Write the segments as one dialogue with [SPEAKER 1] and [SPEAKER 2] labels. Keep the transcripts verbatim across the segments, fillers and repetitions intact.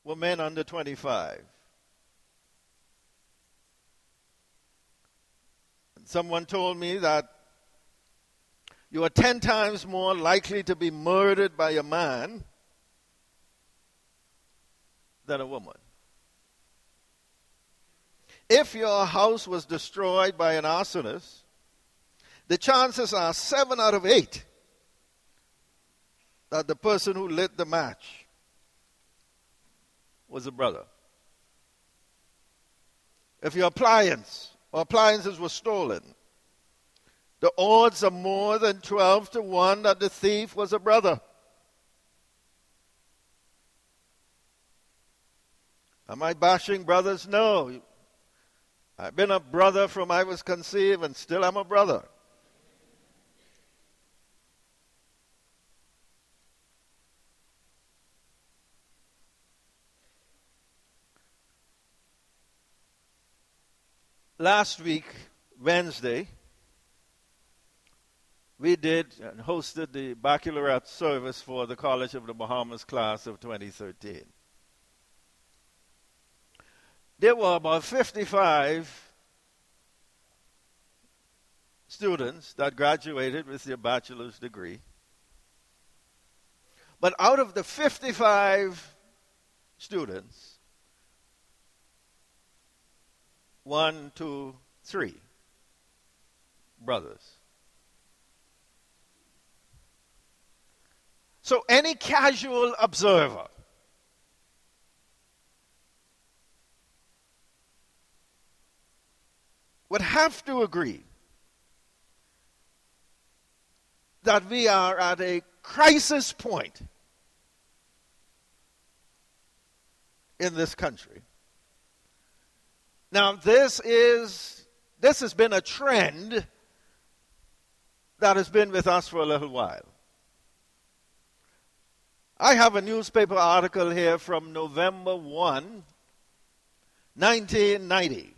[SPEAKER 1] were men under twenty-five. Someone told me that you are ten times more likely to be murdered by a man than a woman. If your house was destroyed by an arsonist, the chances are seven out of eight that the person who lit the match was a brother. If your appliance or appliances were stolen, the odds are more than twelve to one that the thief was a brother. Am I bashing brothers? No. I've been a brother from I was conceived and still am a brother. Last week, Wednesday, we did and hosted the baccalaureate service for the College of the Bahamas class of twenty thirteen. There were about fifty-five students that graduated with their bachelor's degree. But out of the fifty-five students, one, two, three brothers. So any casual observer would have to agree that we are at a crisis point in this country. Now, this is this has been a trend that has been with us for a little while. I have a newspaper article here from November first, nineteen ninety.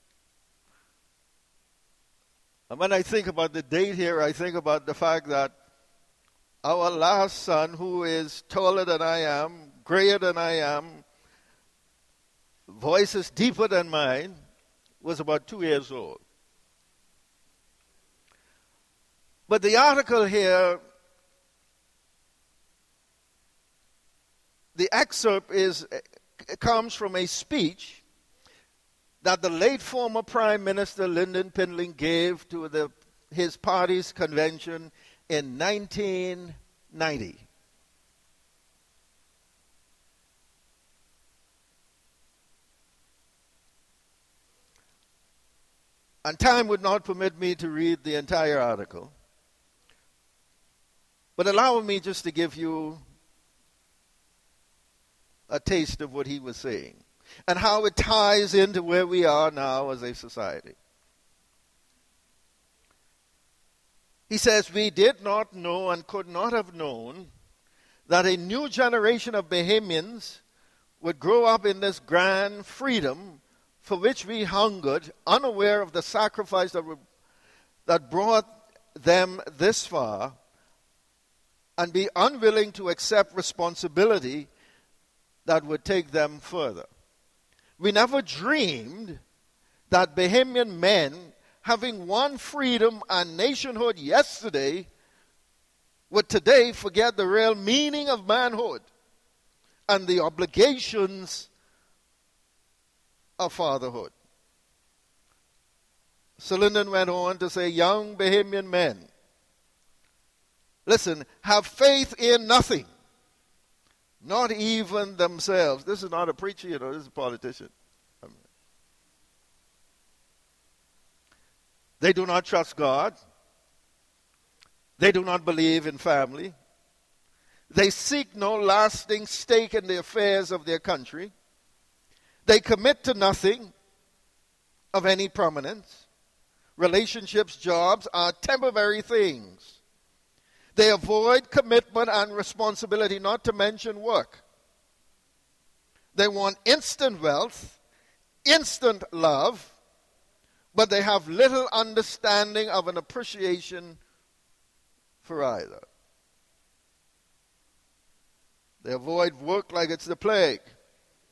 [SPEAKER 1] And when I think about the date here, I think about the fact that our last son, who is taller than I am, grayer than I am, voice is deeper than mine, was about two years old. But the article here, the excerpt is comes from a speech that the late former Prime Minister Lyndon Pindling gave to the, his party's convention in nineteen ninety. And time would not permit me to read the entire article, but allow me just to give you a taste of what he was saying and how it ties into where we are now as a society. He says, "We did not know and could not have known that a new generation of Bahamians would grow up in this grand freedom for which we hungered, unaware of the sacrifice that, would, that brought them this far, and be unwilling to accept responsibility that would take them further. We never dreamed that Bahamian men, having won freedom and nationhood yesterday, would today forget the real meaning of manhood and the obligations of fatherhood." Sir Lyndon went on to say, "Young Bahamian men, listen, have faith in nothing, not even themselves." This is not a preacher, you know, this is a politician. They do not trust God. They do not believe in family. They seek no lasting stake in the affairs of their country. They commit to nothing of any prominence. Relationships, jobs are temporary things. They avoid commitment and responsibility, not to mention work. They want instant wealth, instant love, but they have little understanding of an appreciation for either. They avoid work like it's the plague.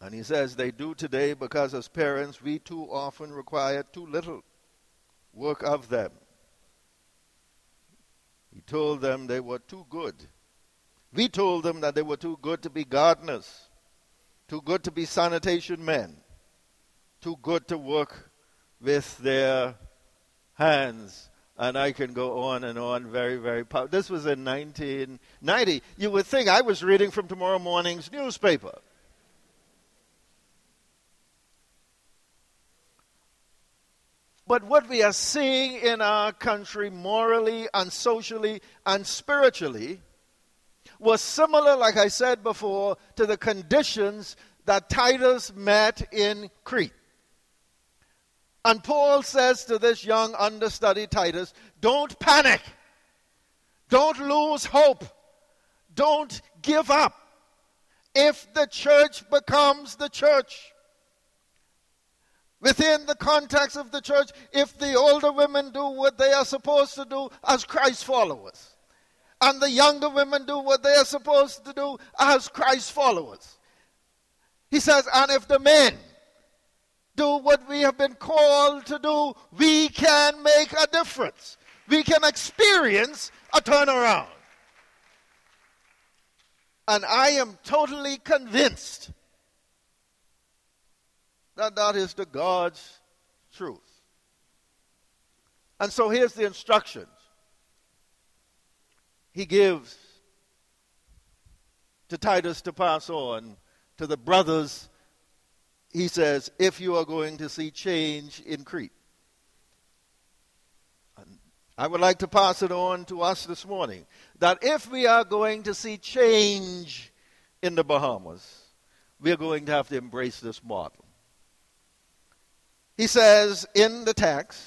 [SPEAKER 1] And he says they do today because as parents we too often require too little work of them. He told them they were too good. We told them that they were too good to be gardeners, too good to be sanitation men, too good to work with their hands. And I can go on and on, very, very powerful. This was in nineteen ninety. You would think I was reading from tomorrow morning's newspaper. But what we are seeing in our country morally and socially and spiritually was similar, like I said before, to the conditions that Titus met in Crete. And Paul says to this young understudy Titus, don't panic. Don't lose hope. Don't give up. If the church becomes the church, within the context of the church, if the older women do what they are supposed to do as Christ followers, and the younger women do what they are supposed to do as Christ followers. He says, and if the men do what we have been called to do, we can make a difference. We can experience a turnaround. And I am totally convinced that that is the God's truth. And so here's the instructions he gives to Titus to pass on to the brothers. He says, if you are going to see change in Crete. And I would like to pass it on to us this morning, that if we are going to see change in the Bahamas, we are going to have to embrace this model. He says in the text,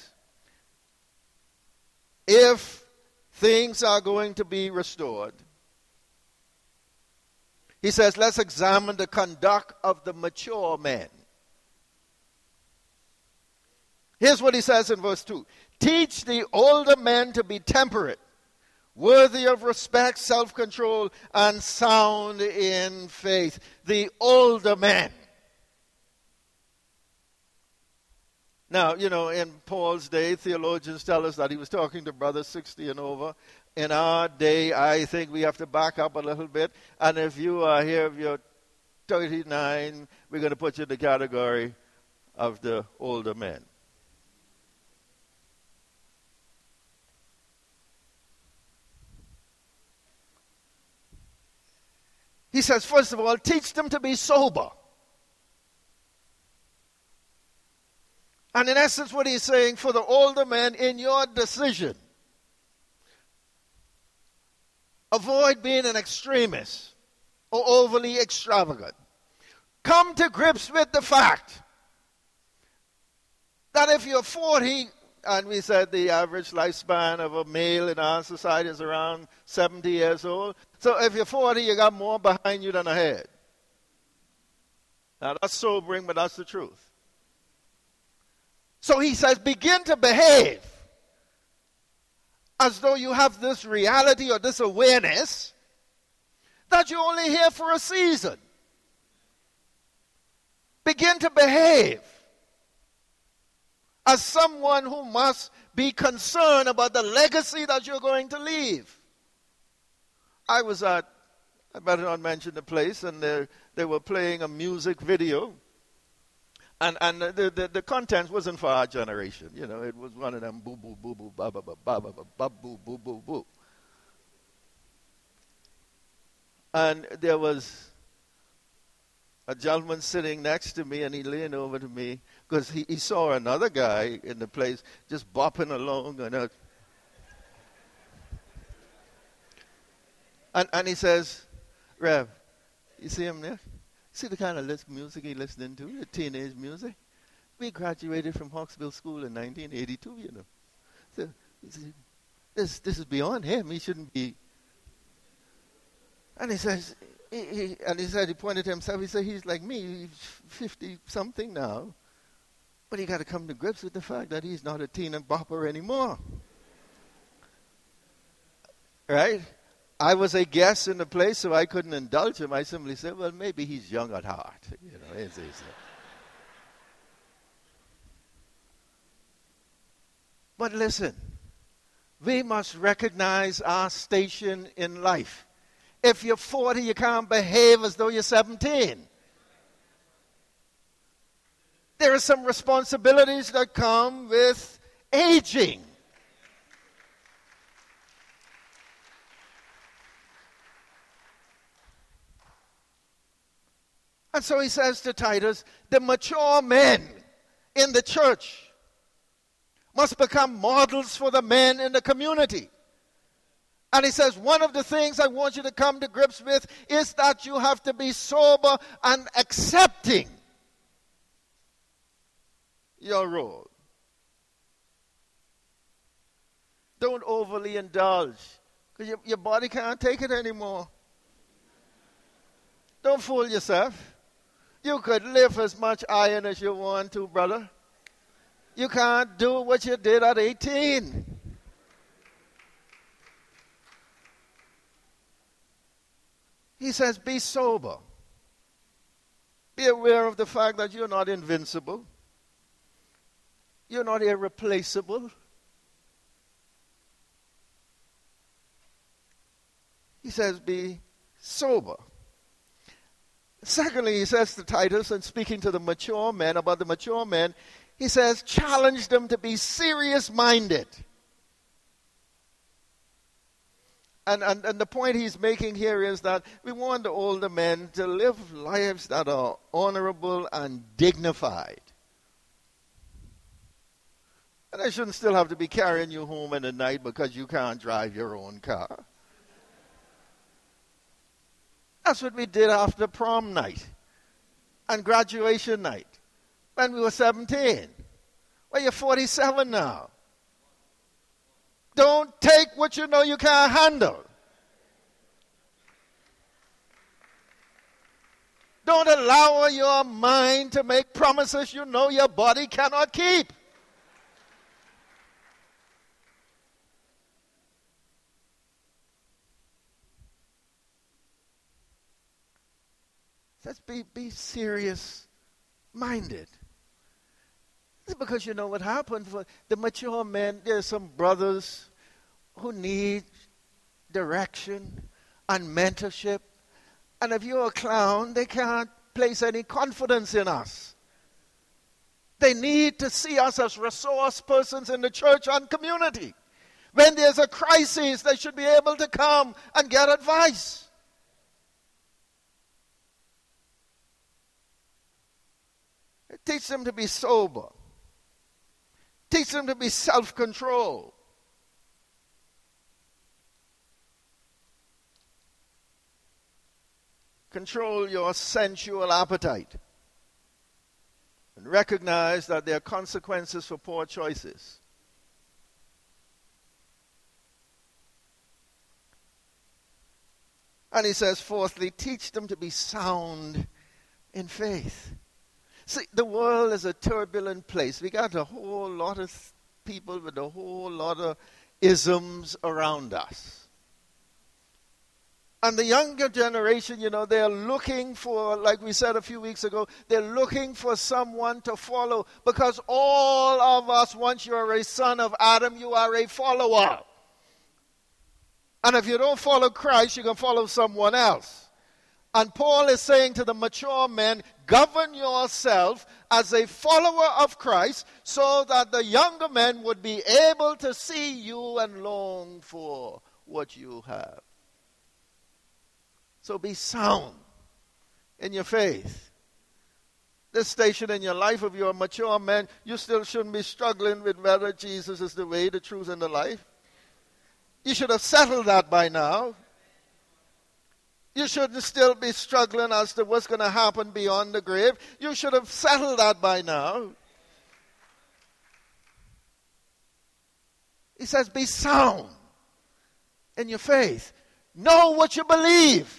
[SPEAKER 1] if things are going to be restored, he says, let's examine the conduct of the mature men. Here's what he says in verse two. Teach the older men to be temperate, worthy of respect, self-control, and sound in faith. The older men. Now, you know, in Paul's day, theologians tell us that he was talking to brothers sixty and over. In our day, I think we have to back up a little bit. And if you are here, if you're thirty-nine, we're going to put you in the category of the older men. He says, first of all, teach them to be sober. And in essence, what he's saying, for the older men, in your decision, avoid being an extremist or overly extravagant. Come to grips with the fact that if you're forty, and we said the average lifespan of a male in our society is around seventy years old. So if you're forty, you got more behind you than ahead. Now that's sobering, but that's the truth. So he says, begin to behave as though you have this reality or this awareness that you're only here for a season. Begin to behave as someone who must be concerned about the legacy that you're going to leave. I was at, I better not mention the place, and they, they were playing a music video. And and the, the, the content wasn't for our generation. You know, it was one of them boo boo boo boo ba ba ba ba ba ba boo boo boo boo. And there was a gentleman sitting next to me, and he leaned over to me because he, he saw another guy in the place just bopping along. And, uh, and, and he says, Rev, you see him there? See the kind of music he's listening to, the teenage music? We graduated from Hawksville School in nineteen eighty-two, you know. So, this, this is beyond him. He shouldn't be. And he says, he, he, and he said, he pointed to himself, he said, he's like me, he's fifty-something now. But he got to come to grips with the fact that he's not a teen and bopper anymore. Right? I was a guest in the place, so I couldn't indulge him. I simply said, well, maybe he's young at heart. You know, it's, it's, but listen, we must recognize our station in life. If you're forty, you can't behave as though you're seventeen. There are some responsibilities that come with aging. And so he says to Titus, the mature men in the church must become models for the men in the community. And he says, one of the things I want you to come to grips with is that you have to be sober and accepting your role. Don't overly indulge, because your, your body can't take it anymore. Don't fool yourself. You could lift as much iron as you want to, brother. You can't do what you did at eighteen. He says, be sober. Be aware of the fact that you're not invincible. You're not irreplaceable. He says, be sober. Secondly, he says to Titus, and speaking to the mature men, about the mature men, he says, challenge them to be serious-minded. And, and, and the point he's making here is that we want the older men to live lives that are honorable and dignified. And they shouldn't still have to be carrying you home in the night because you can't drive your own car. That's what we did after prom night and graduation night when we were seventeen. Well, you're forty-seven now. Don't take what you know you can't handle. Don't allow your mind to make promises you know your body cannot keep. Let's be, be serious-minded. It's because you know what happened. For the mature men, there's some brothers who need direction and mentorship. And if you're a clown, they can't place any confidence in us. They need to see us as resource persons in the church and community. When there's a crisis, they should be able to come and get advice. Teach them to be sober. Teach them to be self-controlled. Control your sensual appetite. And recognize that there are consequences for poor choices. And he says, fourthly, teach them to be sound in faith. See, the world is a turbulent place. We got a whole lot of people with a whole lot of isms around us. And the younger generation, you know, they're looking for, like we said a few weeks ago, they're looking for someone to follow. Because all of us, once you're a son of Adam, you are a follower. And if you don't follow Christ, you can follow someone else. And Paul is saying to the mature men, govern yourself as a follower of Christ so that the younger men would be able to see you and long for what you have. So be sound in your faith. This station in your life, if you're a mature man, you still shouldn't be struggling with whether Jesus is the way, the truth, and the life. You should have settled that by now. You shouldn't still be struggling as to what's going to happen beyond the grave. You should have settled that by now. He says, be sound in your faith. Know what you believe.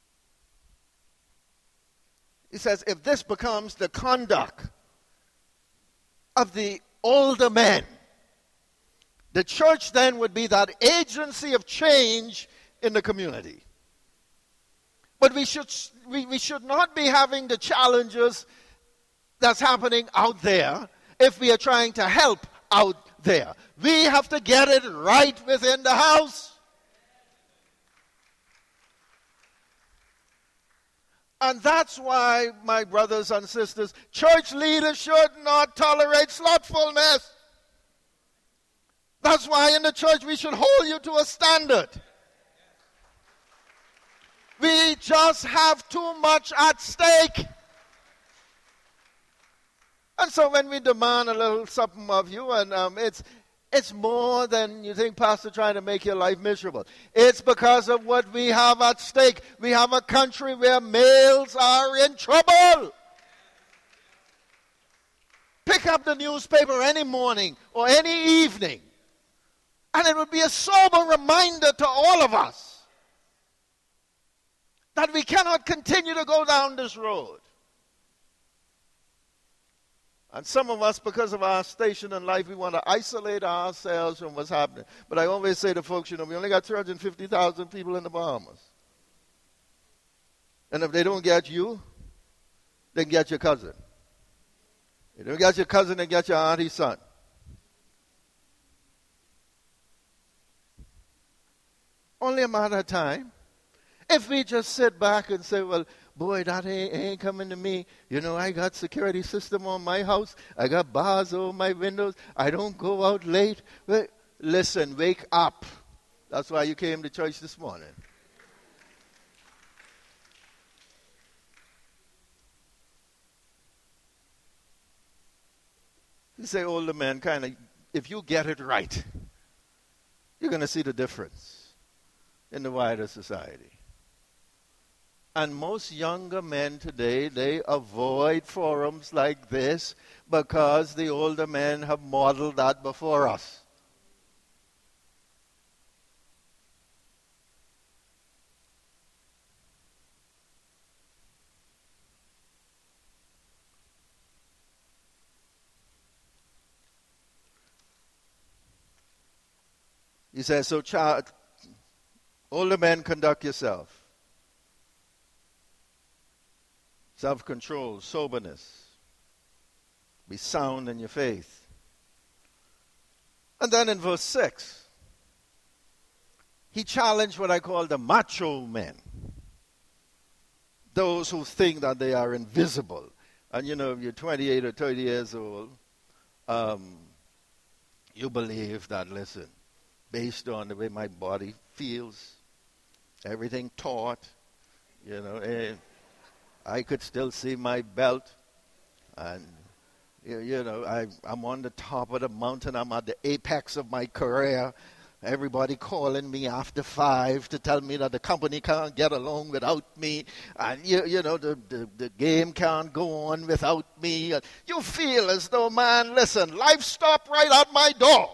[SPEAKER 1] He says, if this becomes the conduct of the older men. The church then would be that agency of change in the community. But we should, we, we should not be having the challenges that's happening out there if we are trying to help out there. We have to get it right within the house. And that's why, my brothers and sisters, church leaders should not tolerate slothfulness. That's why in the church we should hold you to a standard. We just have too much at stake. And so when we demand a little something of you, and um, it's it's more than you think, Pastor, trying to make your life miserable. It's because of what we have at stake. We have a country where males are in trouble. Pick up the newspaper any morning or any evening, and it would be a sober reminder to all of us that we cannot continue to go down this road. And some of us, because of our station in life, we want to isolate ourselves from what's happening. But I always say to folks, you know, we only got two hundred fifty thousand people in the Bahamas. And if they don't get you, they can get your cousin. If they don't get your cousin, they get your auntie's son. Only a matter of time. If we just sit back and say, well, boy, that ain't, ain't coming to me. You know, I got security system on my house. I got bars over my windows. I don't go out late. Well, listen, wake up. That's why you came to church this morning. You say, older men, kind of, if you get it right, you're going to see the difference in the wider society. And most younger men today, they avoid forums like this because the older men have modeled that before us. He says, so child, older men, conduct yourself. Self-control, soberness. Be sound in your faith. And then in verse six, he challenged what I call the macho men. Those who think that they are invisible. And you know, if you're twenty-eight or thirty years old, um, you believe that, listen, based on the way my body feels, everything taut, you know, and I could still see my belt, and you, you know, I, I'm on the top of the mountain. I'm at the apex of my career. Everybody calling me after five to tell me that the company can't get along without me, and you, you know, the, the, the game can't go on without me. And you feel as though, man, listen, life stopped right at my door.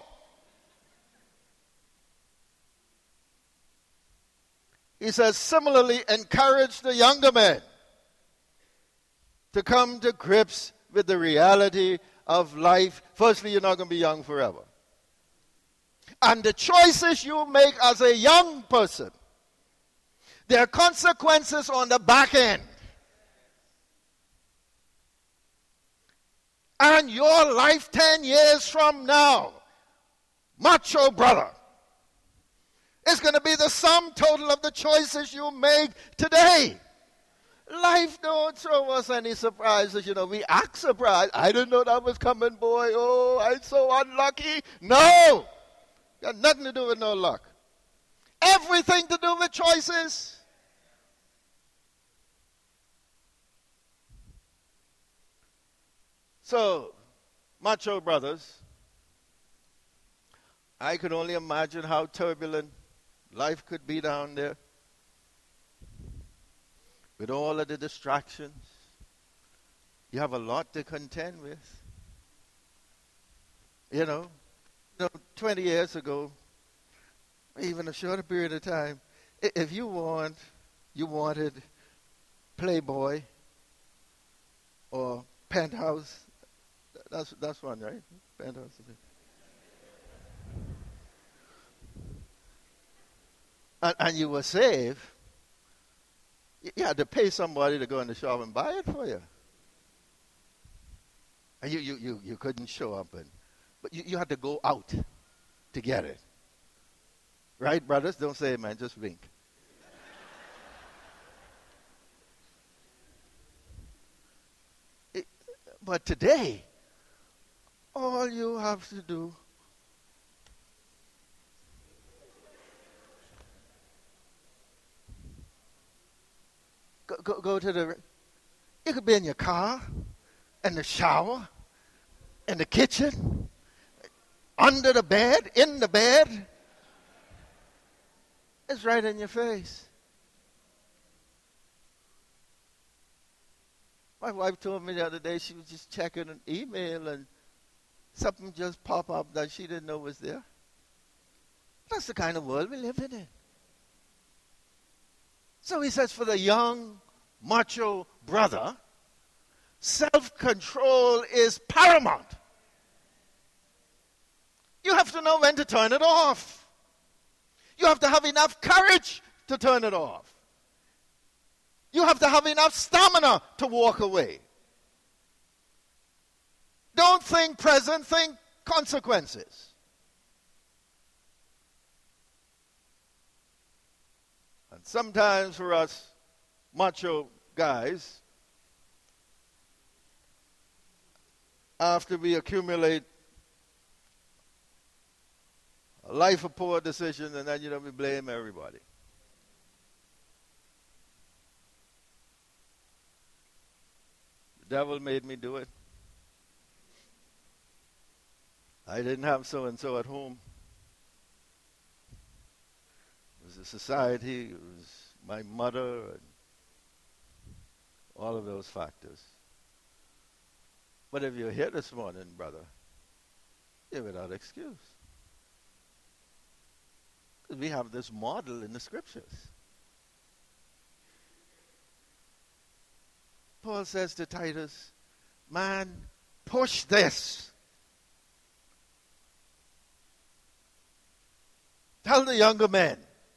[SPEAKER 1] He says, similarly, encourage the younger men to come to grips with the reality of life. Firstly, you're not going to be young forever. And the choices you make as a young person, there are consequences on the back end. And your life ten years from now, macho brother, is going to be the sum total of the choices you make today. Life don't throw us any surprises. You know, we act surprised. I didn't know that was coming, boy. Oh, I'm so unlucky. No. Got nothing to do with no luck. Everything to do with choices. So, macho brothers, I could only imagine how turbulent life could be down there. With all of the distractions, you have a lot to contend with. You know, you know, twenty years ago, even a shorter period of time, if you want, you wanted Playboy or Penthouse, That's that's one, right? Pentecostal. And, and you were saved. You had to pay somebody to go in the shop and buy it for you. And you, you, you, you couldn't show up. And, but you, you had to go out to get it. Right, brothers? Don't say amen, just wink. it, but today, all you have to do Go, go, go to the, you could be in your car, in the shower, in the kitchen, under the bed, in the bed. It's right in your face. My wife told me the other day she was just checking an email and something just popped up that she didn't know was there. That's the kind of world we live in. So he says, for the young, macho brother, self-control is paramount. You have to know when to turn it off. You have to have enough courage to turn it off. You have to have enough stamina to walk away. Don't think present, think consequences. And sometimes for us macho guys, after we accumulate a life of poor decisions, and then, you know, we blame everybody. The devil made me do it. I didn't have so-and-so at home. It was the society, it was my mother, and all of those factors. But if you're here this morning, brother, you're without excuse. Because we have this model in the scriptures. Paul says to Titus, man, push this. Tell the younger men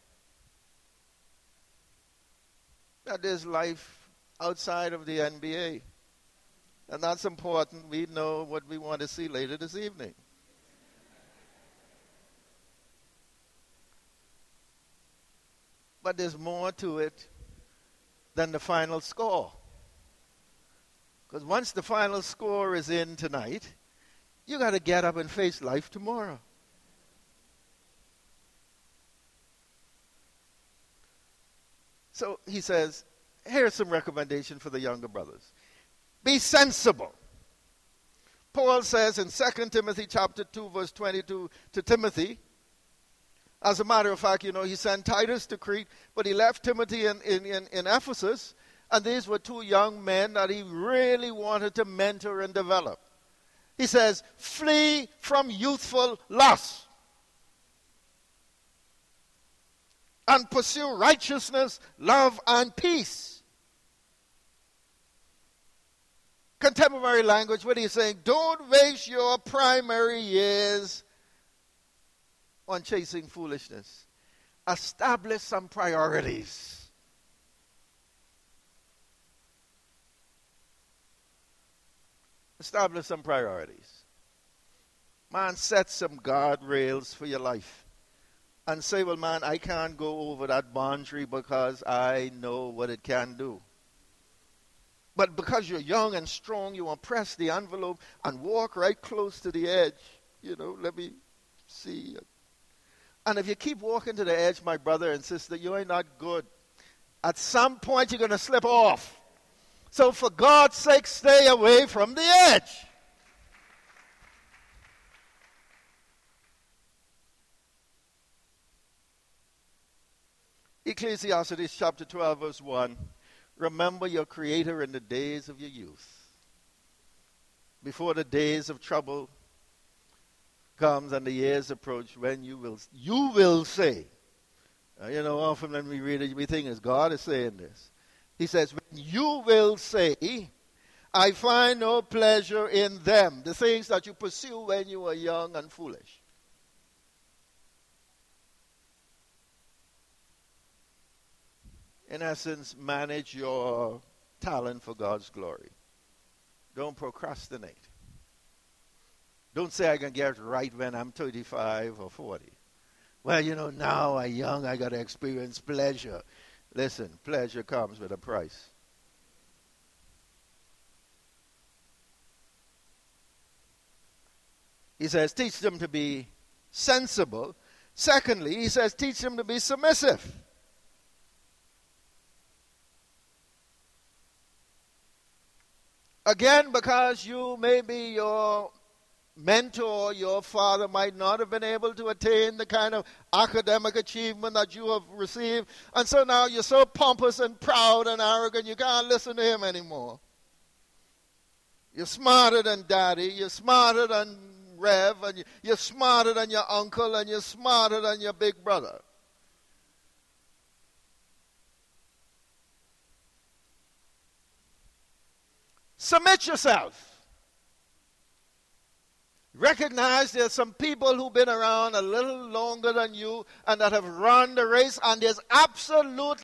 [SPEAKER 1] that there's life outside of the N B A. And that's important. We know what we want to see later this evening. But there's more to it than the final score. Because once the final score is in tonight, you got to get up and face life tomorrow. So he says, here's some recommendation for the younger brothers. Be sensible. Paul says in Second Timothy chapter two, verse twenty-two to Timothy, as a matter of fact, you know, he sent Titus to Crete, but he left Timothy in, in, in, in Ephesus, and these were two young men that he really wanted to mentor and develop. He says, flee from youthful lust and pursue righteousness, love, and peace. Contemporary language, what he's saying, don't waste your primary years on chasing foolishness. Establish some priorities. Establish some priorities. Man, set some guardrails for your life. And say, well, man, I can't go over that boundary because I know what it can do. But because you're young and strong, you want to press the envelope and walk right close to the edge. You know, let me see. And if you keep walking to the edge, my brother and sister, you ain't not good. At some point, you're going to slip off. So for God's sake, stay away from the edge. Ecclesiastes chapter twelve, verse one. Remember your Creator in the days of your youth, before the days of trouble comes and the years approach, when you will you will say, uh, you know, often when we read it, we think as God is saying this. He says, when you will say, I find no pleasure in them, the things that you pursue when you were young and foolish. In essence, manage your talent for God's glory. Don't procrastinate. Don't say I can get right when I'm thirty-five or forty. Well, you know, now I'm young, I got to experience pleasure. Listen, pleasure comes with a price. He says, teach them to be sensible. Secondly, he says, teach them to be submissive. Again, because you maybe your mentor, your father might not have been able to attain the kind of academic achievement that you have received. And so now you're so pompous and proud and arrogant, you can't listen to him anymore. You're smarter than daddy, you're smarter than Rev, and you're smarter than your uncle, and you're smarter than your big brother. Submit yourself. Recognize there's some people who've been around a little longer than you and that have run the race, and there's absolute